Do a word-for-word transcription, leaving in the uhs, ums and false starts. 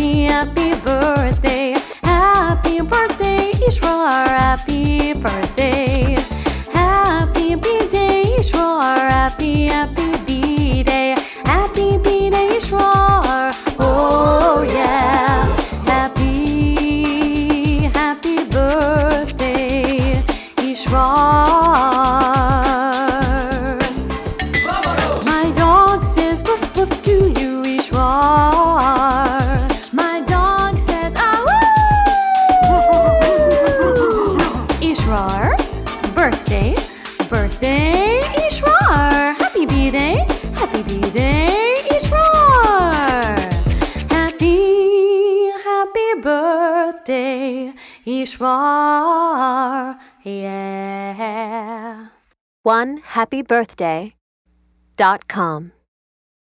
happy, happy birthday. Happy birthday, Ishrar. Happy birthday. Happy B-Day, Ishrar. Happy, happy B-Day. Happy B-Day, Ishrar. Oh yeah. Happy, happy birthday, Ishrar. My dog says woof woof to you, Ishrar. My dog says ah woo. Ishrar, birthday, birthday, Ishrar. Happy B-Day, happy B-Day, Ishrar. Happy, happy birthday, Ishrar. Yeah. one happy birthday dot com